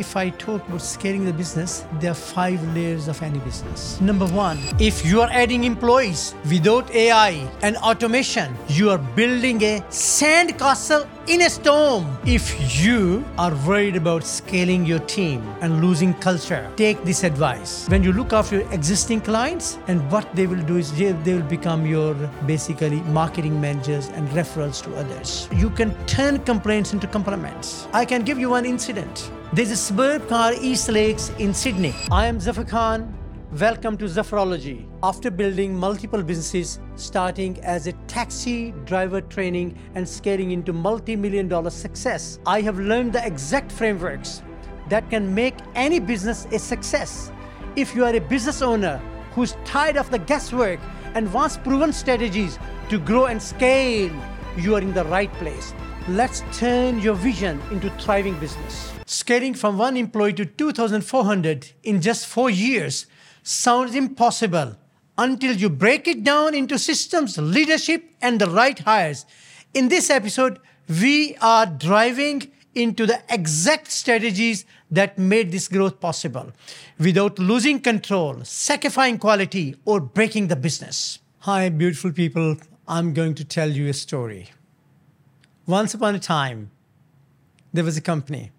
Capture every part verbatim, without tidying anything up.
if I talk about scaling the business, there are five layers of any business. Number one, if you are adding employees without A I and automation, you are building a sand castle in a storm. If you are worried about scaling your team and losing culture, take this advice. When you look after your existing clients, and what they will do is they, they will become your basically marketing managers and referrals to others. You can turn complaints into compliments. I can give you one incident. There's a suburb called East Lakes in Sydney. I am Zafar Khan. Welcome to Zafarology. After building multiple businesses, starting as a taxi driver training and scaling into multi-million dollar success, I have learned the exact frameworks that can make any business a success. If you are a business owner who's tired of the guesswork and wants proven strategies to grow and scale, you are in the right place. Let's turn your vision into thriving business. Scaling from one employee to two thousand four hundred in just four years sounds impossible until you break it down into systems, leadership, and the right hires. In this episode, we are driving into the exact strategies that made this growth possible without losing control, sacrificing quality, or breaking the business. Hi, beautiful people. I'm going to tell you a story. Once upon a time, there was a company.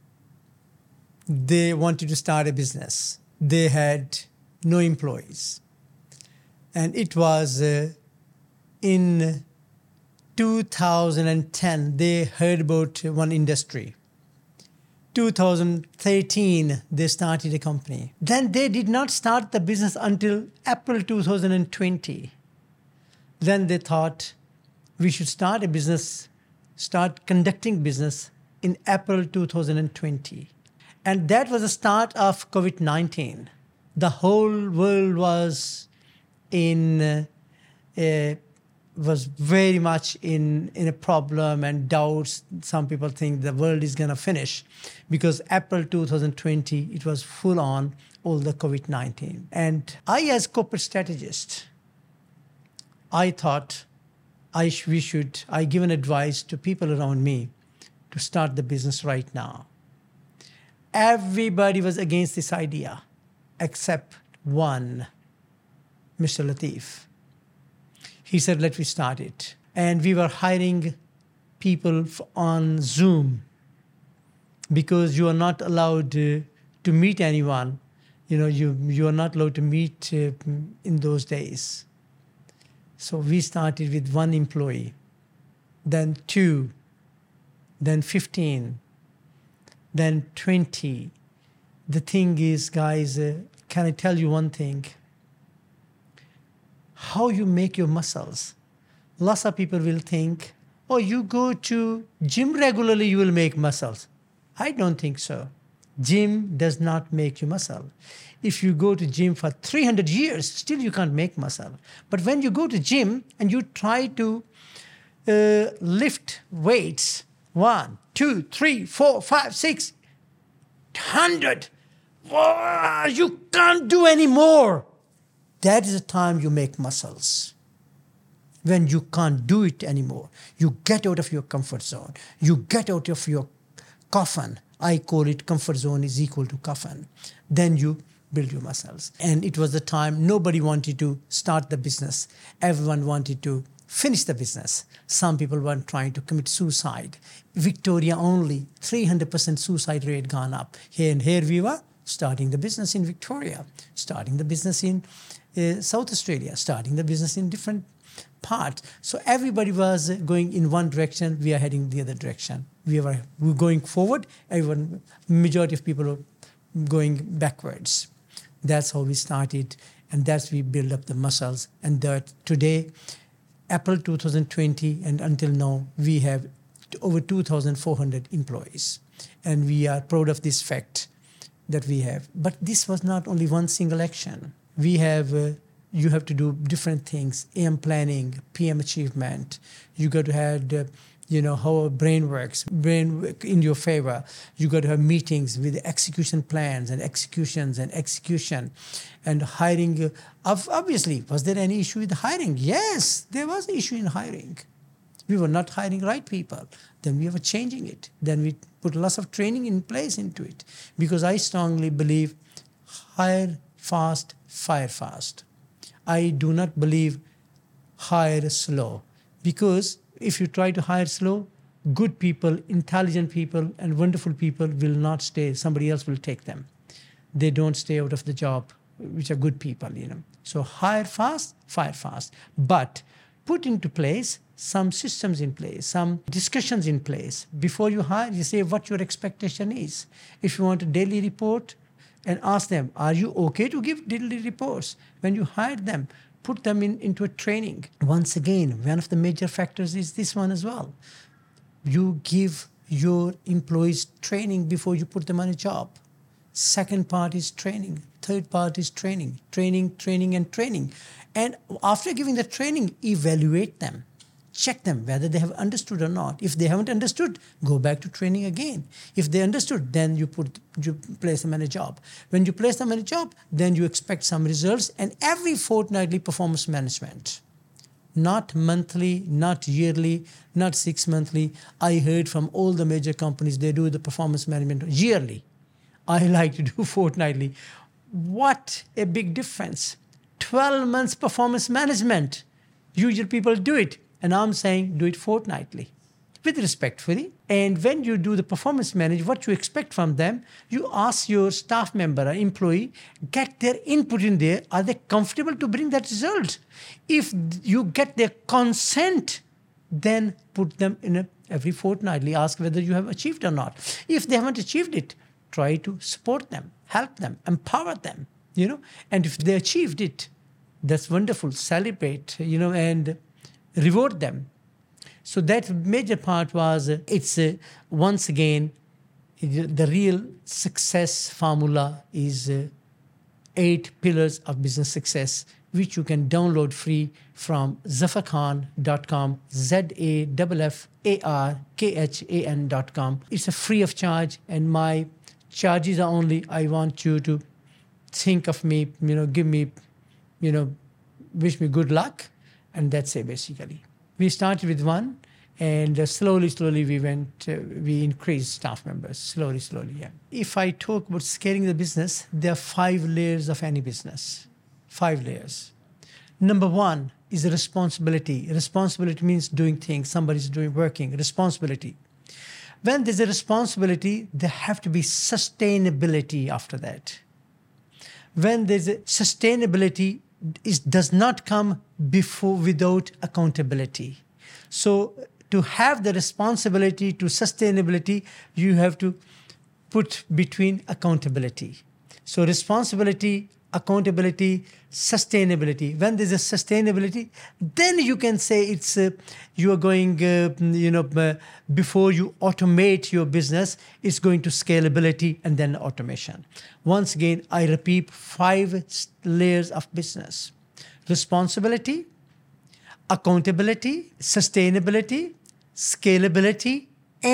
They wanted to start a business. They had no employees. And it was uh, in two thousand ten, they heard about one industry. two thousand thirteen, they started a company. Then they did not start the business until April two thousand twenty. Then they thought we should start a business, start conducting business in April two thousand twenty. And that was the start of COVID nineteen. The whole world was in uh, uh, was very much in, in a problem and doubts. Some people think the world is going to finish because April two thousand twenty, it was full on all the COVID nineteen. And I, as corporate strategist, I thought I sh- we should, I given advice to people around me to start the business right now. Everybody was against this idea, except one, Mister Latif. He said, let me start it. And we were hiring people on Zoom because you are not allowed uh, to meet anyone. You know, you, you are not allowed to meet uh, in those days. So we started with one employee, then two, then fifteen, then twenty. The thing is, guys, uh, can I tell you one thing? How you make your muscles. Lots of people will think, oh, you go to gym regularly, you will make muscles. I don't think so. Gym does not make you muscle. If you go to gym for three hundred years, still you can't make muscle. But when you go to gym and you try to uh, lift weights, one, two, three, four, five, six, hundred, oh, you can't do any more. That is the time you make muscles. When you can't do it anymore, you get out of your comfort zone. You get out of your coffin. I call it comfort zone is equal to coffin. Then you build your muscles. And it was the time nobody wanted to start the business. Everyone wanted to finish the business. Some people were trying to commit suicide. Victoria only, three hundred percent suicide rate gone up. Here and here we were starting the business in Victoria, starting the business in uh, South Australia, starting the business in different parts. So everybody was going in one direction, we are heading the other direction. We were, we were going forward, everyone, majority of people are going backwards. That's how we started, and that's we build up the muscles. And that today, April two thousand twenty, and until now, we have over two thousand four hundred employees. And we are proud of this fact that we have. But this was not only one single action. We have, uh, you have to do different things, A M planning, P M achievement. You got to have, uh, you know, how our brain works, brain work in your favor. You got to have meetings with execution plans and executions and execution and hiring. Uh, obviously, was there any issue with hiring? Yes, there was an issue in hiring. We were not hiring right people. Then we were changing it. Then we put lots of training in place into it. Because I strongly believe hire fast, fire fast. I do not believe hire slow. Because if you try to hire slow, good people, intelligent people, and wonderful people will not stay. Somebody else will take them. They don't stay out of the job, which are good people, you know. So hire fast, fire fast. But put into place some systems in place, some discussions in place. Before you hire, you say what your expectation is. If you want a daily report, and ask them, are you okay to give daily reports? When you hire them, put them in, into a training. Once again, one of the major factors is this one as well. You give your employees training before you put them on a job. Second part is training. Third part is training. Training, training, and training. And after giving the training, evaluate them. Check them whether they have understood or not. If they haven't understood, go back to training again. If they understood, then you put you place them in a job. When you place them in a job, then you expect some results, and every fortnightly performance management. Not monthly, not yearly, not six monthly. I heard from all the major companies, they do the performance management yearly. I like to do fortnightly. What a big difference. twelve months performance management. Usually people do it. And I'm saying do it fortnightly, with respectfully. And when you do the performance management, what you expect from them, you ask your staff member or employee, get their input in there. Are they comfortable to bring that result? If you get their consent, then put them in a, every fortnightly, ask whether you have achieved or not. If they haven't achieved it, try to support them, help them, empower them, you know. And if they achieved it, that's wonderful. Celebrate, you know, and reward them. So that major part was, uh, it's uh, once again, the real success formula is uh, eight pillars of business success, which you can download free from zafar khan dot com, Z A F F A R K H A N dot com. It's a free of charge, and my charges are only, I want you to think of me, you know, give me, you know, wish me good luck. And that's it, basically. We started with one, and uh, slowly, slowly we went, uh, we increased staff members, slowly, slowly, yeah. If I talk about scaling the business, there are five layers of any business, five layers. Number one is responsibility. Responsibility means doing things, somebody's doing, working, responsibility. When there's a responsibility, there have to be sustainability after that. When there's a sustainability, it does not come before without accountability. So to have the responsibility to sustainability, you have to put between accountability. So responsibility, accountability, sustainability. When there's a sustainability, then you can say it's uh, you are going, uh, you know, uh, before you automate your business, it's going to scalability and then automation. Once again, I repeat, five layers of business: responsibility, accountability, sustainability, scalability,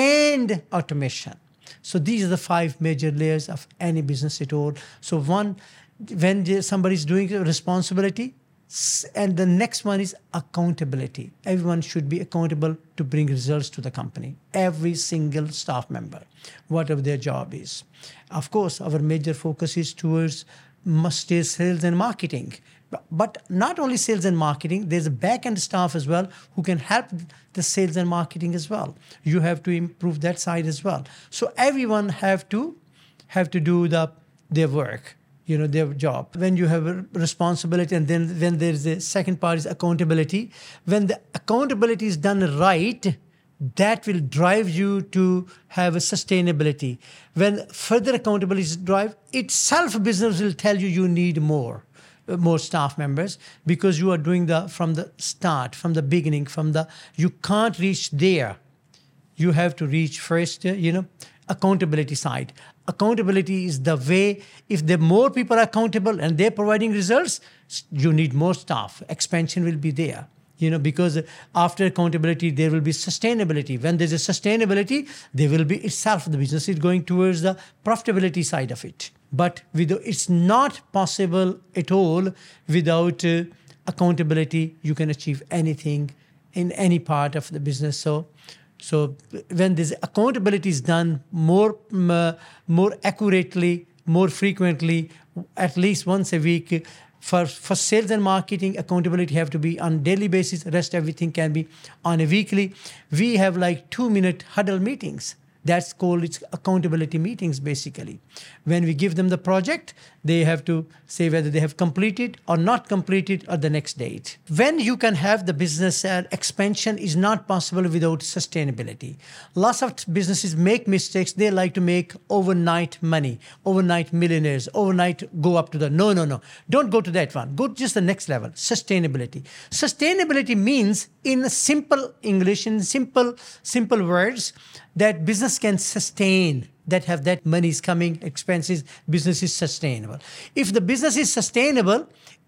and automation. So these are the five major layers of any business at all. So one, when somebody is doing responsibility, and the next one is accountability. Everyone should be accountable to bring results to the company. Every single staff member, whatever their job is. Of course, our major focus is towards must stay sales and marketing. But not only sales and marketing, there's a back-end staff as well who can help the sales and marketing as well. You have to improve that side as well. So everyone have to have to do the their work, you know, their job. When you have a responsibility, and then when there's the second part is accountability. When the accountability is done right, that will drive you to have a sustainability. When further accountability is drive, itself business will tell you you need more. more staff members, because you are doing the from the start, from the beginning, from the, you can't reach there. You have to reach first, uh, you know, accountability side. Accountability is the way, if the more people are accountable and they're providing results, you need more staff. Expansion will be there. You know, because after accountability, there will be sustainability. When there's a sustainability, there will be itself, the business is going towards the profitability side of it. But with, it's not possible at all without uh, accountability. You can achieve anything in any part of the business. So, so when this accountability is done more, uh, more accurately, more frequently, at least once a week, for, for sales and marketing, accountability have to be on daily basis. Rest everything can be on a weekly. We have like two-minute huddle meetings. That's called its accountability meetings, basically. When we give them the project, they have to say whether they have completed or not completed or the next date. When you can have the business uh, expansion is not possible without sustainability. Lots of businesses make mistakes. They like to make overnight money, overnight millionaires, overnight go up to the, no, no, no. Don't go to that one. Go to just the next level, sustainability. Sustainability means, in simple English, in simple, simple words, that business can sustain, that have that money is coming, expenses, business is sustainable. If the business is sustainable,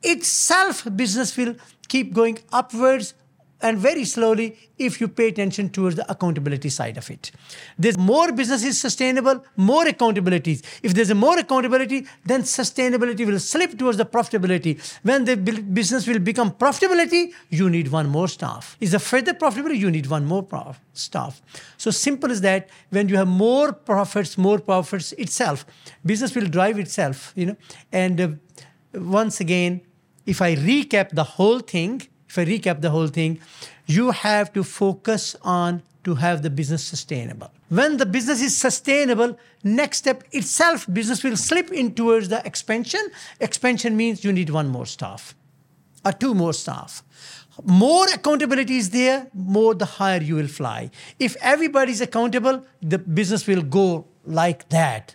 itself business will keep going upwards and very slowly if you pay attention towards the accountability side of it. There's more business is sustainable, more accountabilities. If there's a more accountability, then sustainability will slip towards the profitability. When the business will become profitability, you need one more staff. Is a further profitability, you need one more prof staff. So simple as that. When you have more profits, more profits itself, business will drive itself, you know. And uh, once again, if I recap the whole thing, If I recap the whole thing, you have to focus on to have the business sustainable. When the business is sustainable, next step itself, business will slip in towards the expansion. Expansion means you need one more staff or two more staff. More accountability is there, more the higher you will fly. If everybody is accountable, the business will go like that.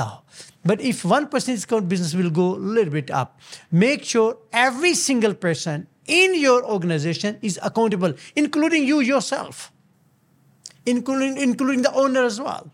But if one person is accountable, business will go a little bit up. Make sure every single person in your organization is accountable, including you yourself, including, including the owner as well.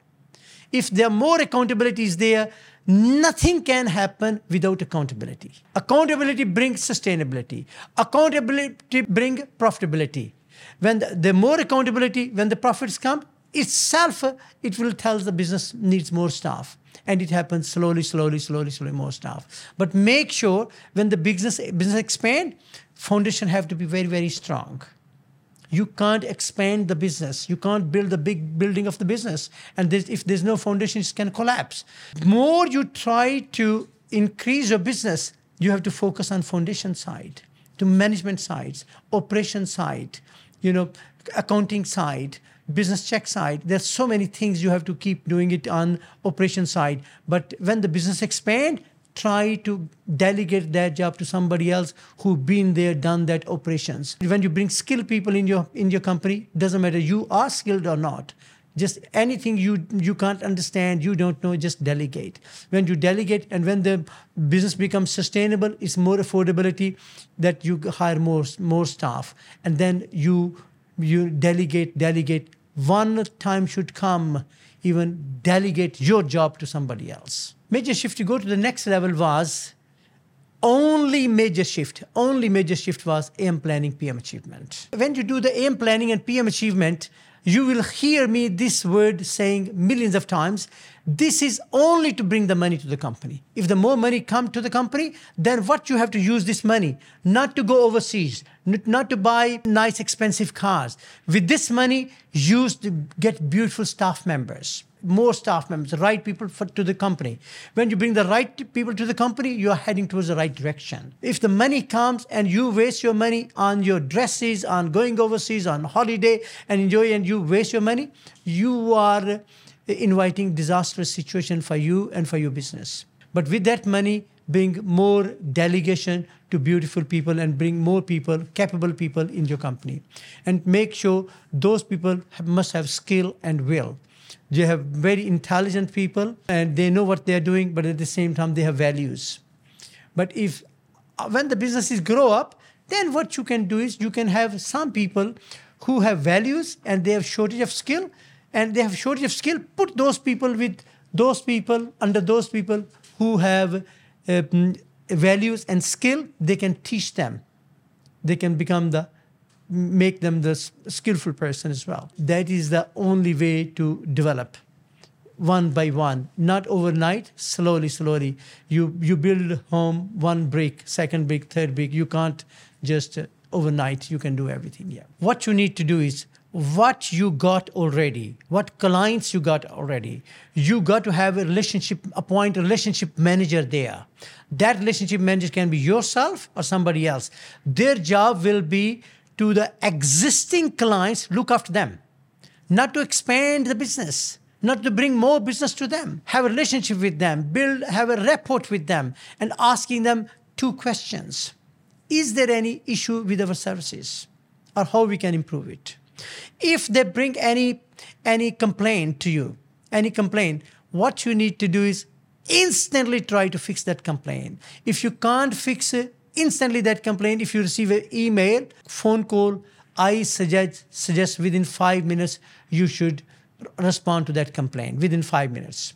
If there are more accountability is there, nothing can happen without accountability. Accountability brings sustainability. Accountability brings profitability. When the, the more accountability, when the profits come, itself, it will tell the business needs more staff. And it happens slowly, slowly, slowly, slowly, more staff. But make sure when the business, business expand, foundation have to be very, very strong. You can't expand the business. You can't build the big building of the business. And there's, if there's no foundation, it can collapse. The more you try to increase your business, you have to focus on foundation side, to management sides, operation side, you know, accounting side, business check side. There's so many things you have to keep doing it on operation side. But when the business expand, try to delegate that job to somebody else who've been there, done that operations. When you bring skilled people in your in your company, doesn't matter you are skilled or not. Just anything you you can't understand, you don't know, just delegate. When you delegate and when the business becomes sustainable, it's more affordability that you hire more more staff. And then you you delegate, delegate. One time should come, even delegate your job to somebody else. Major shift to go to the next level was only major shift. Only major shift was A M planning, P M achievement. When you do the A M planning and P M achievement, you will hear me this word saying millions of times. This is only to bring the money to the company. If the more money come to the company, then what you have to use this money, not to go overseas, not to buy nice expensive cars. With this money, use to get beautiful staff members, more staff members, the right people for, to the company. When you bring the right people to the company, you are heading towards the right direction. If the money comes and you waste your money on your dresses, on going overseas, on holiday and enjoy, and you waste your money, you are inviting disastrous situation for you and for your business. But with that money, bring more delegation to beautiful people and bring more people, capable people in your company. And make sure those people have, must have skill and will. They have very intelligent people and they know what they're doing, but at the same time, they have values. But if, when the businesses grow up, then what you can do is you can have some people who have values and they have shortage of skill, and they have shortage of skill, put those people with those people, under those people who have uh, values and skill, they can teach them. They can become the, make them the skillful person as well. That is the only way to develop, one by one, not overnight, slowly, slowly. You, you build home one brick, second brick, third brick. You can't just overnight you can do everything. Yeah. What you need to do is what you got already, what clients you got already. You got to have a relationship, appoint a relationship manager there. That relationship manager can be yourself or somebody else. Their job will be to the existing clients, look after them, not to expand the business, not to bring more business to them. Have a relationship with them, build, have a rapport with them, and asking them two questions. Is there any issue with our services or how we can improve it? If they bring any, any complaint to you, any complaint, what you need to do is instantly try to fix that complaint. If you can't fix it, instantly that complaint, if you receive an email, phone call, I suggest, suggest within five minutes, you should respond to that complaint within five minutes.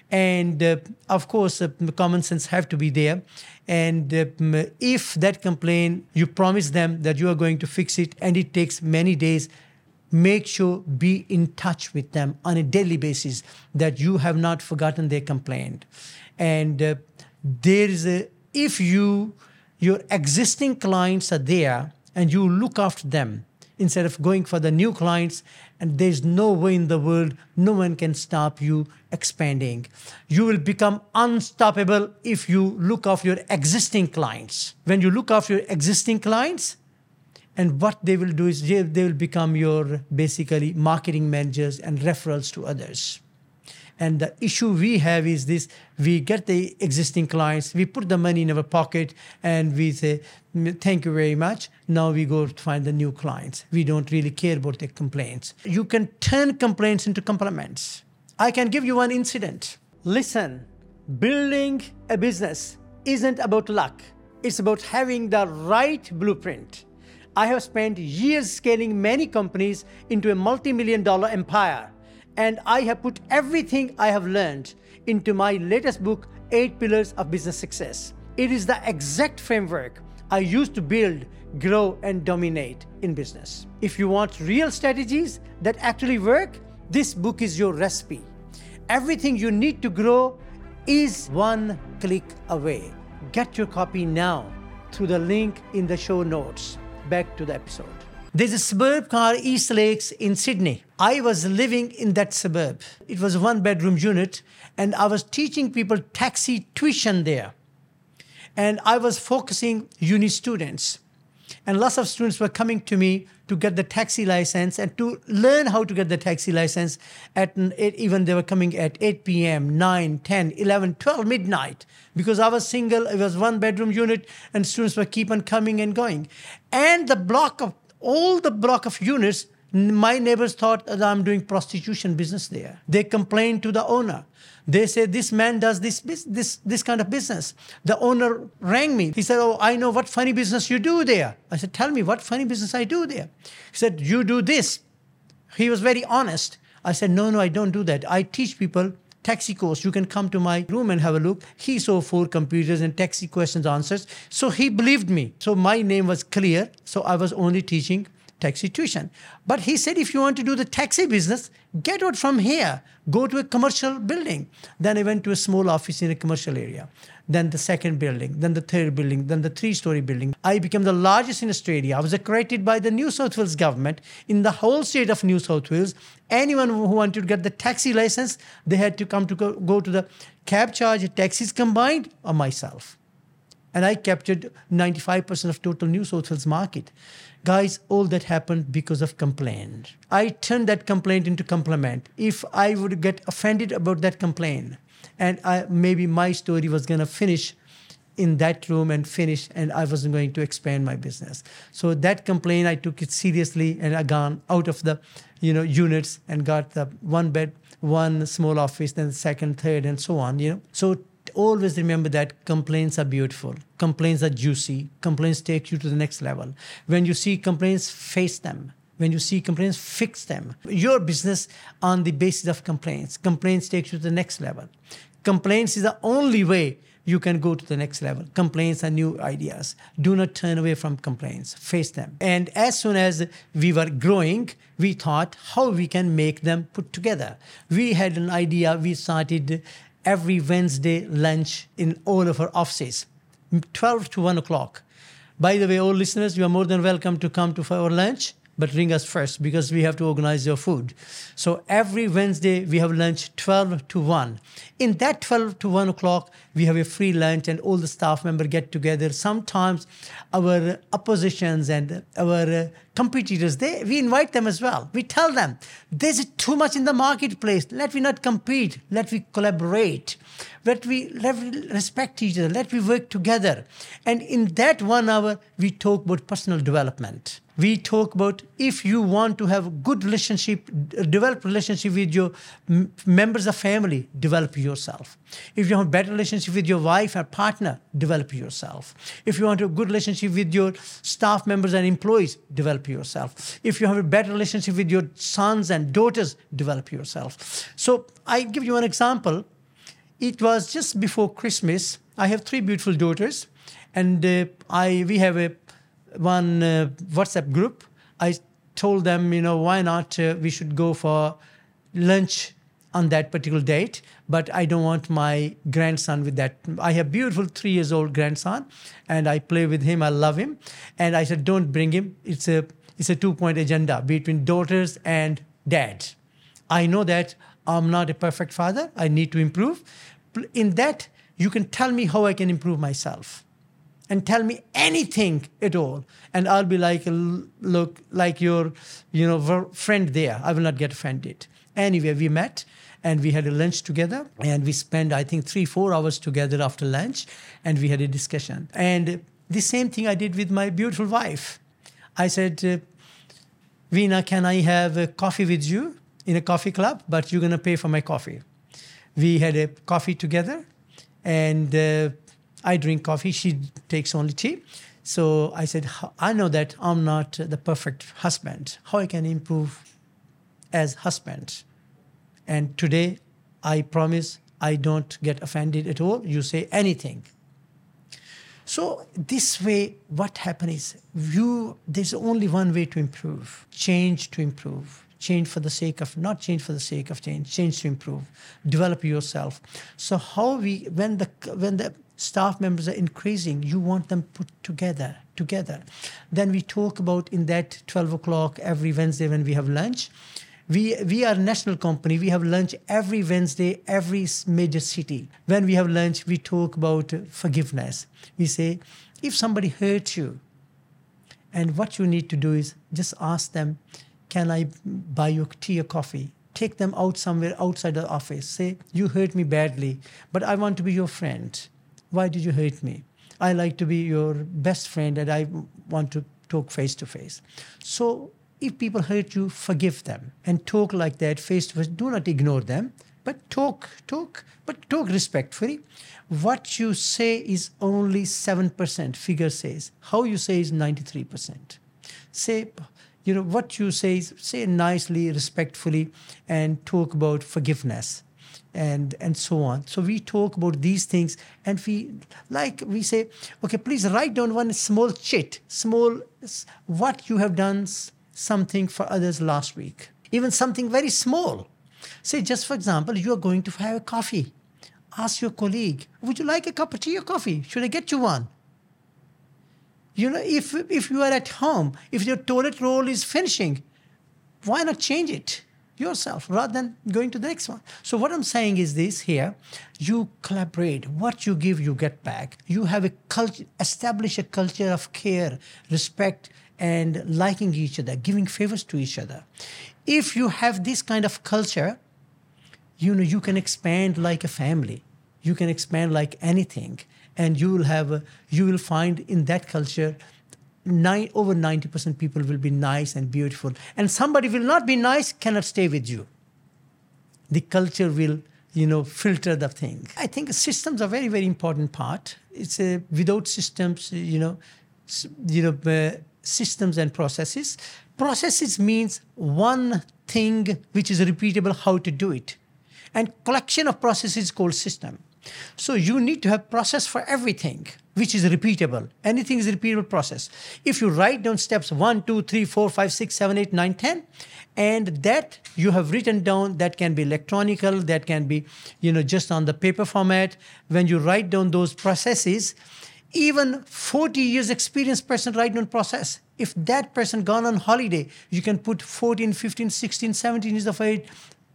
And uh, of course, uh, common sense have to be there. And uh, if that complaint, you promise them that you are going to fix it and it takes many days, make sure be in touch with them on a daily basis that you have not forgotten their complaint. And uh, there is a, if you, your existing clients are there and you look after them instead of going for the new clients, and there's no way in the world, no one can stop you expanding. You will become unstoppable if you look after your existing clients. When you look after your existing clients, and what they will do is they, they will become your basically marketing managers and referrals to others. And the issue we have is this: we get the existing clients, we put the money in our pocket, and we say, thank you very much. Now we go to find the new clients. We don't really care about their complaints. You can turn complaints into compliments. I can give you one incident. Listen, building a business isn't about luck. It's about having the right blueprint. I have spent years scaling many companies into a multi-million dollar empire. And I have put everything I have learned into my latest book, Eight Pillars of Business Success. It is the exact framework I use to build, grow, and dominate in business. If you want real strategies that actually work, this book is your recipe. Everything you need to grow is one click away. Get your copy now through the link in the show notes. Back to the episode. There's a suburb called East Lakes in Sydney. I was living in that suburb. It was a one-bedroom unit, and I was teaching people taxi tuition there. And I was focusing uni students. And lots of students were coming to me to get the taxi license and to learn how to get the taxi license. At even they were coming at eight p.m., nine, ten, eleven, twelve, midnight. Because I was single, it was one bedroom unit, and students were keep on coming and going. And the block of, all the block of units, my neighbors thought that I'm doing prostitution business there. They complained to the owner. They said, this man does this, this, this kind of business. The owner rang me. He said, oh, I know what funny business you do there. I said, tell me what funny business I do there. He said, you do this. He was very honest. I said, no, no, I don't do that. I teach people taxi course. You can come to my room and have a look. He saw four computers and taxi questions, answers. So he believed me. So my name was clear. So I was only teaching taxi tuition. But he said, if you want to do the taxi business, get out from here. Go to a commercial building. Then I went to a small office in a commercial area. Then the second building, then the third building, then the three-story building. I became the largest in Australia. I was accredited by the New South Wales government in the whole state of New South Wales. Anyone who wanted to get the taxi license, they had to come to go, go to the cab charge, taxis combined, or myself. And I captured ninety-five percent of total New South Wales market. Guys, all that happened because of complaint. I turned that complaint into compliment. If I would get offended about that complaint, and I, maybe my story was going to finish in that room and finish, and I wasn't going to expand my business. So that complaint, I took it seriously, and I gone out of the, you know, units and got the one bed, one small office, then second, third, and so on. You know, so always remember that complaints are beautiful. Complaints are juicy. Complaints take you to the next level. When you see complaints, face them. When you see complaints, fix them. Your business on the basis of complaints. Complaints take you to the next level. Complaints is the only way you can go to the next level. Complaints are new ideas. Do not turn away from complaints. Face them. And as soon as we were growing, we thought how we can make them put together. We had an idea. We started every Wednesday lunch in all of our offices, twelve to one o'clock. By the way, all listeners, you are more than welcome to come to our lunch, but ring us first because we have to organize your food. So every Wednesday, we have lunch twelve to one. In that twelve to one o'clock, we have a free lunch and all the staff members get together. Sometimes our oppositions and our uh, competitors, they, we invite them as well. We tell them, there's too much in the marketplace. Let me not compete. Let me collaborate. Let we, let we respect each other. Let we work together. And in that one hour, we talk about personal development. We talk about if you want to have a good relationship, develop relationship with your m- members of family, develop yourself. If you have a better relationship with your wife or partner, develop yourself. If you want a good relationship with your staff members and employees, develop yourself. If you have a better relationship with your sons and daughters, develop yourself. So I give you an example. It was just before Christmas. I have three beautiful daughters, and uh, I we have a one uh, WhatsApp group. I told them, you know, why not uh, we should go for lunch on that particular date, but I don't want my grandson with that. I have beautiful three years old grandson and I play with him. I love him. And I said, don't bring him. It's a, it's a two point agenda between daughters and dad. I know that I'm not a perfect father. I need to improve. In that, you can tell me how I can improve myself. And tell me anything at all, and I'll be like, look, like your, you know, friend there. I will not get offended. Anyway, we met, and we had a lunch together, and we spent, I think, three, four hours together after lunch, and we had a discussion. And the same thing I did with my beautiful wife. I said, uh, Veena, can I have a coffee with you in a coffee club? But you're going to pay for my coffee. We had a coffee together, and uh, I drink coffee. She takes only tea. So I said, I know that I'm not the perfect husband. How I can improve as husband? And today, I promise I don't get offended at all. You say anything. So this way, what happens is, you, there's only one way to improve. Change to improve. Change for the sake of, not change for the sake of change, change to improve. Develop yourself. So how we, when the, when the, staff members are increasing, you want them put together, together. Then we talk about in that twelve o'clock every Wednesday when we have lunch. We, we are a national company. We have lunch every Wednesday, every major city. When we have lunch, we talk about forgiveness. We say, if somebody hurts you, and what you need to do is just ask them, can I buy you tea or coffee? Take them out somewhere outside the office. Say, you hurt me badly, but I want to be your friend. Why did you hurt me? I like to be your best friend and I want to talk face to face. So if people hurt you, forgive them and talk like that face to face. Do not ignore them, but talk, talk, but talk respectfully. What you say is only seven percent, figure says. How you say is ninety-three percent. Say, you know, what you say is say nicely, respectfully, and talk about forgiveness. And and so on. So we talk about these things, and we like we say, okay, please write down one small chit, small what you have done something for others last week, even something very small. Say, just for example, you are going to have a coffee. Ask your colleague, would you like a cup of tea or coffee? Should I get you one? You know, if if you are at home, if your toilet roll is finishing, why not change it yourself rather than going to the next one? So what I'm saying is this here, you collaborate. What you give, you get back. You have a culture, establish a culture of care, respect, and liking each other, giving favors to each other. If you have this kind of culture, you know, you can expand like a family. You can expand like anything. And you will have, a, you will find in that culture, Nine, over ninety percent people will be nice and beautiful. And somebody will not be nice, cannot stay with you. The culture will, you know, filter the thing. I think systems are very, very important part. It's a, without systems, you know, you know, uh, systems and processes. Processes means one thing which is repeatable, how to do it. And collection of processes is called system. So you need to have process for everything, which is repeatable. Anything is a repeatable process. If you write down steps one, two, three, four, five, six, seven, eight, nine, ten, and that you have written down, that can be electronical, that can be, you know, just on the paper format. When you write down those processes, Even forty years experienced person right on process. If that person gone on holiday, you can put fourteen, fifteen, sixteen, seventeen years of age,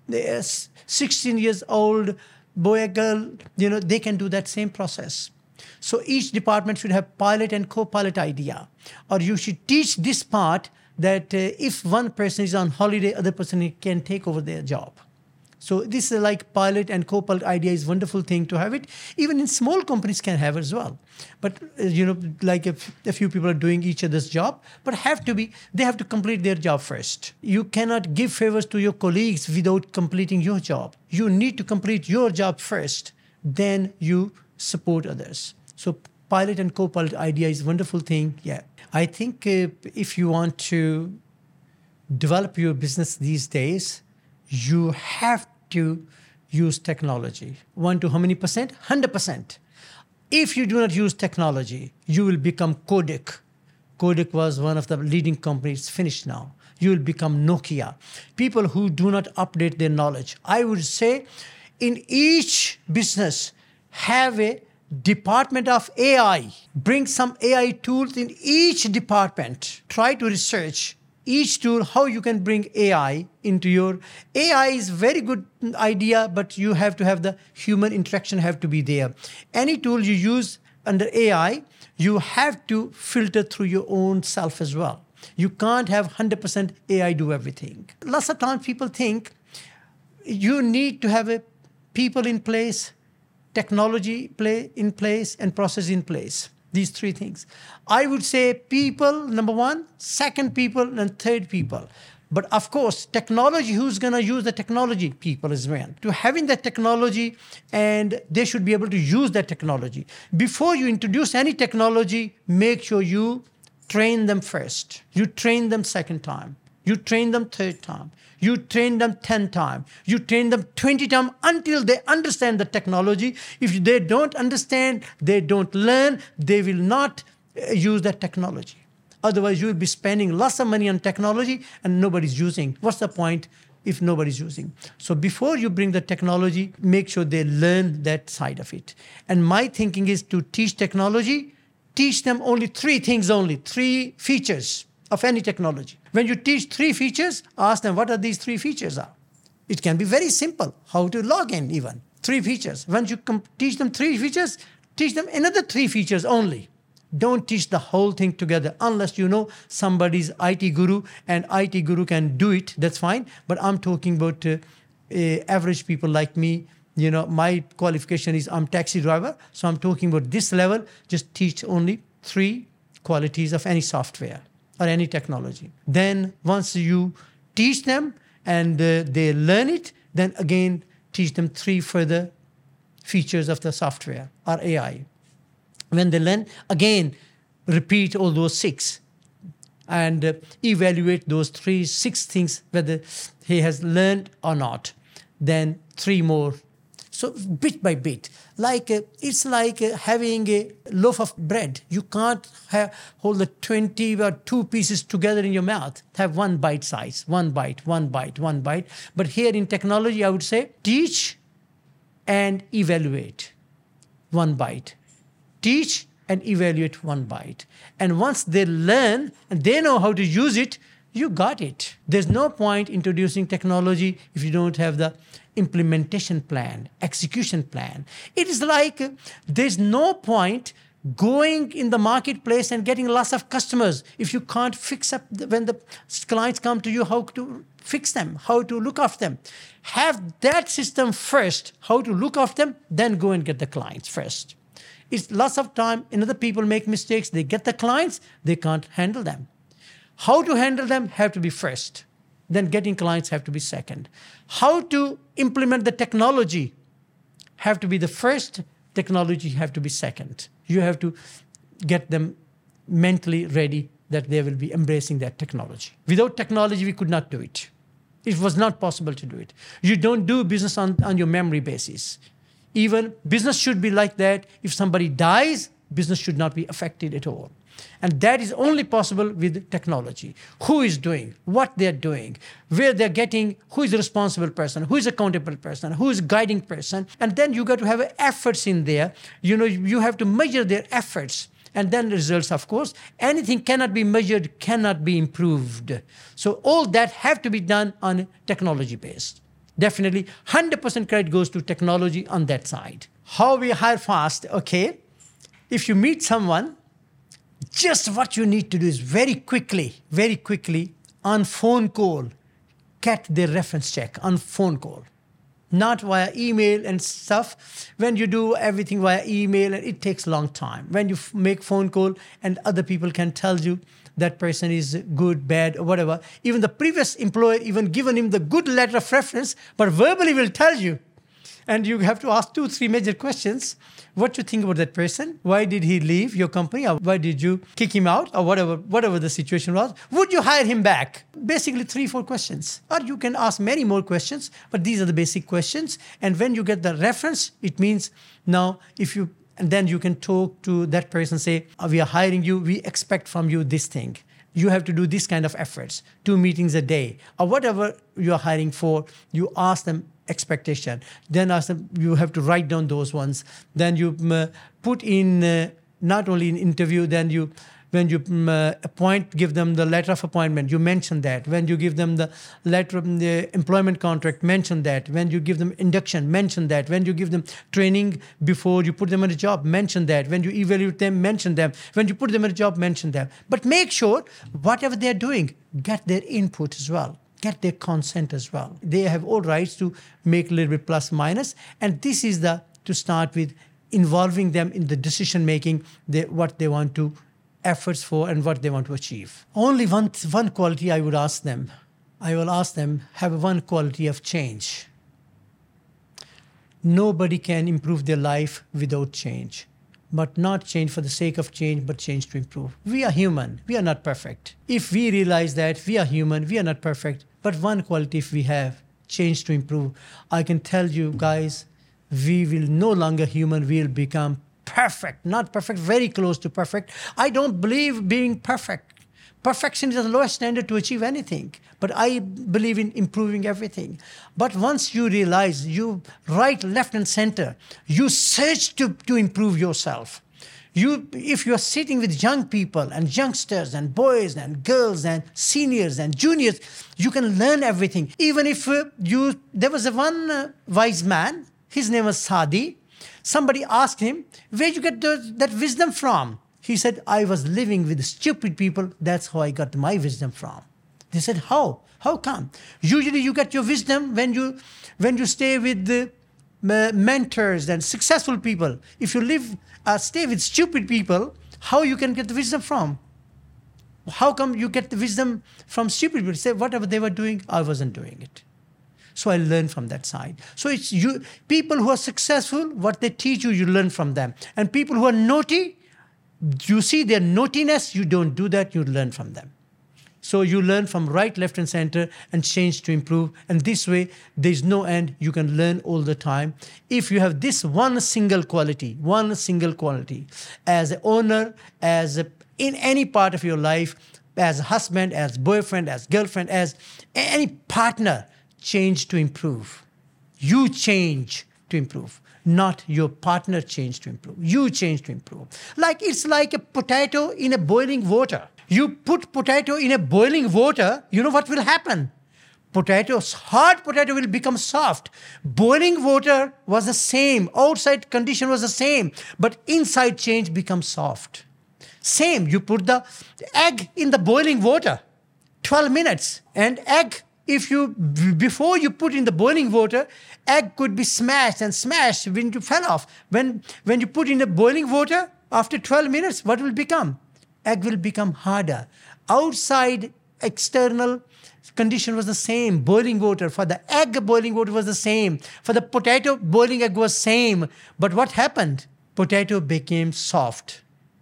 sixteen years old boy, girl, you know, they can do that same process. So each department should have pilot and co-pilot idea. Or you should teach this part that uh, if one person is on holiday, other person can take over their job. So this is like pilot and co-pilot idea is wonderful thing to have it. Even in small companies can have as well. But, uh, you know, like if a few people are doing each other's job, but have to be, they have to complete their job first. You cannot give favors to your colleagues without completing your job. You need to complete your job first, then you support others. So pilot and co-pilot idea is a wonderful thing. Yeah. I think uh, if you want to develop your business these days, you have to use technology. One to how many percent? one hundred percent. If you do not use technology, you will become Kodak. Kodak was one of the leading companies, finished now. You will become Nokia. People who do not update their knowledge. I would say in each business, have a department of A I. Bring some A I tools in each department. Try to research each tool, how you can bring A I into your... A I is very good idea, but you have to have the human interaction have to be there. Any tool you use under A I, you have to filter through your own self as well. You can't have one hundred percent A I do everything. Lots of times people think you need to have a people in place, technology play in place, and process in place. These three things. I would say people, number one, second people, and third people. But of course, technology, who's going to use the technology? People is when. To having that technology, and they should be able to use that technology. Before you introduce any technology, make sure you train them first. You train them second time. You train them third time. You train them ten times. You train them twenty times until they understand the technology. If they don't understand, they don't learn, they will not use that technology. Otherwise, you will be spending lots of money on technology and nobody's using. What's the point if nobody's using? So before you bring the technology, make sure they learn that side of it. And my thinking is to teach technology, teach them only three things only, three features of any technology. When you teach three features, ask them what are these three features are. It can be very simple, how to log in even. Three features. Once you teach them three features, teach them another three features only. Don't teach the whole thing together unless you know somebody's I T guru and I T guru can do it, that's fine. But I'm talking about uh, uh, average people like me. You know, my qualification is I'm taxi driver. So I'm talking about this level. Just teach only three qualities of any software or any technology. Then once you teach them and uh, they learn it, then again teach them three further features of the software or A I. When they learn, again repeat all those six and uh, evaluate those three, six things whether he has learned or not. Then three more. So bit by bit, like uh, it's like uh, having a loaf of bread. You can't have, hold the twenty or two pieces together in your mouth. Have one bite size, one bite, one bite, one bite. But here in technology, I would say teach and evaluate one bite. Teach and evaluate one bite. And once they learn and they know how to use it, you got it. There's no point introducing technology if you don't have the implementation plan, execution plan. It is like uh, there's no point going in the marketplace and getting lots of customers if you can't fix up the, when the clients come to you, how to fix them, how to look after them. Have that system first, how to look after them, then go and get the clients first. It's lots of time, another people make mistakes, they get the clients, they can't handle them. How to handle them have to be first. Then getting clients have to be second. How to implement the technology have to be the first, technology have to be second. You have to get them mentally ready that they will be embracing that technology. Without technology, we could not do it. It was not possible to do it. You don't do business on, on your memory basis. Even business should be like that. If somebody dies, business should not be affected at all. And that is only possible with technology. Who is doing, what they're doing, where they're getting, who is the responsible person, who is accountable person, who is guiding person. And then you got to have efforts in there. You know, you have to measure their efforts. And then results, of course. Anything cannot be measured, cannot be improved. So all that have to be done on technology based. Definitely, one hundred percent credit goes to technology on that side. How we hire fast, okay. If you meet someone, just what you need to do is very quickly, very quickly, on phone call, get their reference check on phone call. Not via email and stuff. When you do everything via email, it takes a long time. When you f- make phone call and other people can tell you that person is good, bad, or whatever. Even the previous employer even given him the good letter of reference, but verbally will tell you. And you have to ask two, three major questions. What you think about that person? Why did he leave your company? Or why did you kick him out? Or whatever, whatever the situation was. Would you hire him back? Basically three, four questions. Or you can ask many more questions, but these are the basic questions. And when you get the reference, it means now if you, and then you can talk to that person, say, we are hiring you, we expect from you this thing. You have to do this kind of efforts, two meetings a day, or whatever you are hiring for, you ask them expectation. Then ask them, you have to write down those ones. Then you um, put in, uh, not only in interview, then you, when you um, uh, appoint, give them the letter of appointment, you mention that. When you give them the letter of the employment contract, mention that. When you give them induction, mention that. When you give them training before you put them on a job, mention that. When you evaluate them, mention them. When you put them on a job, mention them. But make sure whatever they're doing, get their input as well. Get their consent as well. They have all rights to make a little bit plus minus. And this is the, to start with, involving them in the decision making, they, what they want to, efforts for and what they want to achieve. Only one, one quality I would ask them. I will ask them, have one quality of change. Nobody can improve their life without change. But not change for the sake of change, but change to improve. We are human. We are not perfect. If we realize that we are human, we are not perfect, but one quality if we have, change to improve, I can tell you guys, we will no longer human, we will become perfect. Not perfect, very close to perfect. I don't believe being perfect. Perfection is the lowest standard to achieve anything. But I believe in improving everything. But once you realize, you right, left, and center, you search to, to improve yourself. You, if you are sitting with young people and youngsters and boys and girls and seniors and juniors, you can learn everything. Even if uh, you, there was a one uh, wise man, his name was Sadi. Somebody asked him, where did you get the, that wisdom from? He said, I was living with stupid people. That's how I got my wisdom from. They said, how? How come? Usually you get your wisdom when you, when you stay with the uh, mentors and successful people. If you live, uh, stay with stupid people, how you can get the wisdom from? How come you get the wisdom from stupid people? Say, whatever they were doing, I wasn't doing it. So I learned from that side. So it's you, people who are successful, what they teach you, you learn from them. And people who are naughty, you see their naughtiness, you don't do that, you learn from them. So you learn from right, left, and center and change to improve. And this way, there's no end. You can learn all the time. If you have this one single quality, one single quality, as an owner, as a, in any part of your life, as a husband, as boyfriend, as girlfriend, as any partner, change to improve. You change to improve. Not your partner change to improve. You change to improve. Like it's like a potato in a boiling water. You put potato in a boiling water, you know what will happen? Potatoes, hard potato will become soft. Boiling water was the same. Outside condition was the same. But inside change becomes soft. Same, you put the egg in the boiling water, twelve minutes. And egg, if you, before you put in the boiling water, egg could be smashed and smashed when you fell off. When, when you put in the boiling water, after twelve minutes, what will become? Egg will become harder. Outside external condition was the same. Boiling water. For the egg, boiling water was the same. For the potato, boiling egg was same. But what happened? Potato became soft.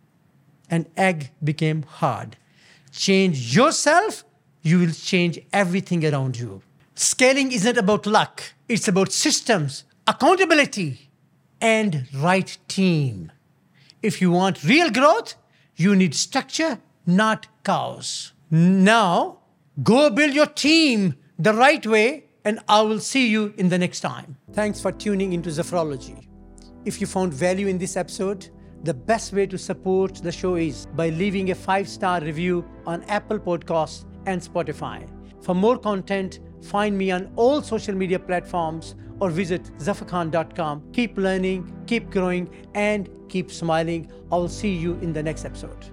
And egg became hard. Change yourself, you will change everything around you. Scaling isn't about luck. It's about systems, accountability, and right team. If you want real growth, you need structure, not chaos. Now, go build your team the right way, and I will see you in the next time. Thanks for tuning into Zafrology. If you found value in this episode, the best way to support the show is by leaving a five-star review on Apple Podcasts and Spotify. For more content, find me on all social media platforms or visit zafar khan dot com. Keep learning, keep growing, and keep smiling. I will see you in the next episode.